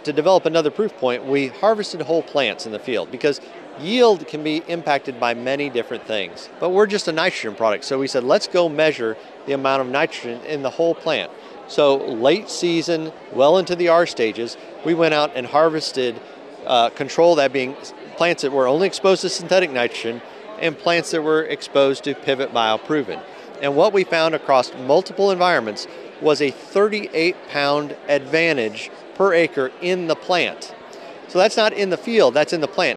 To develop another proof point, we harvested whole plants in the field because yield can be impacted by many different things. But we're just a nitrogen product, so we said let's go measure the amount of nitrogen in the whole plant. So late season, well into the R stages, we went out and harvested control, that being plants that were only exposed to synthetic nitrogen and plants that were exposed to Pivot Bioproven. And what we found across multiple environments was a 38-pound advantage per acre in the plant. So that's not in the field, that's in the plant.